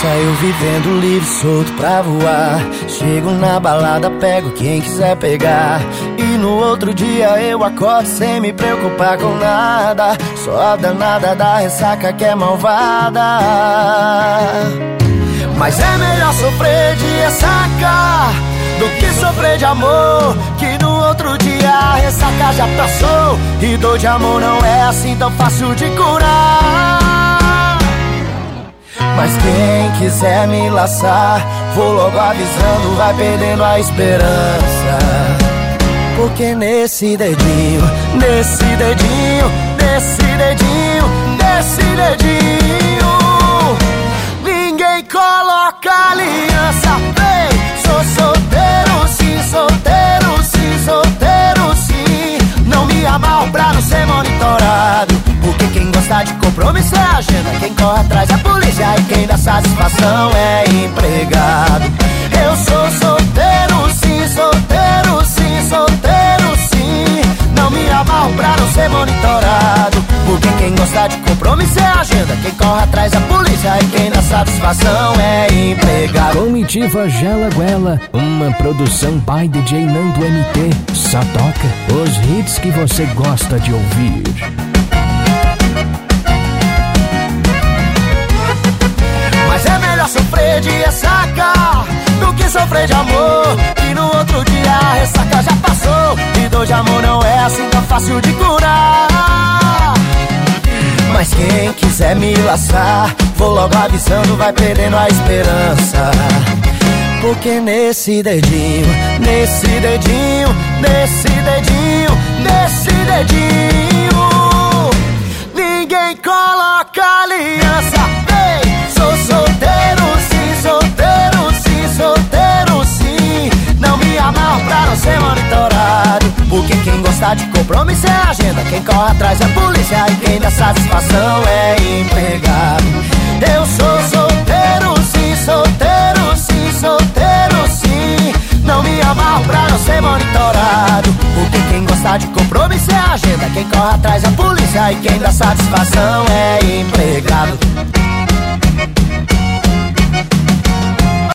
Saio vivendo livre, solto pra voar. Chego na balada, pego quem quiser pegar. E no outro dia eu acordo sem me preocupar com nada. Só a danada da ressaca que é malvada. Mas é melhor sofrer de ressaca do que sofrer de amor, que no outro dia a ressaca já passou. E dor de amor não é assim tão fácil de curar. Mas quem quiser me laçar, vou logo avisando, vai perdendo a esperança. Porque nesse dedinho, nesse dedinho, nesse dedinho, nesse dedinho, ninguém coloca aliança. Ei, sou solteiro sim, solteiro sim, solteiro sim. Não me amarro pra não ser monitorado. Porque quem gosta de compromisso é agenda. Quem corre atrás é polícia e quem dá satisfação é empregado. Eu sou solteiro sim, solteiro sim, solteiro sim. Não me amarro pra não ser monitorado. Porque quem gosta de compromisso é agenda. Quem corre atrás é polícia e quem dá satisfação é empregado. Comitiva Gela Guela, uma produção by DJ Nando MT. Só toca os hits que você gosta de ouvir. Mas é melhor sofrer de ressaca do que sofrer de amor, que no outro dia a ressaca já passou. E dor de amor não é assim tão fácil de curar. Mas quem quiser me laçar, vou logo avisando, vai perdendo a esperança. Porque nesse dedinho, nesse dedinho, nesse dedinho, nesse dedinho, ninguém coloca aliança. Ei, sou solteiro sim, solteiro sim, solteiro sim. Não me amarro pra não ser monitorado. Porque quem gosta de compromisso é agenda. Quem corre atrás é polícia e quem dá satisfação é empregado. Eu sou solteiro sim, solteiro sim, solteiro sim. Não me amarro pra não ser monitorado. Porque quem gosta de compromisso é agenda. Quem corre atrás é polícia e quem dá satisfação é empregado.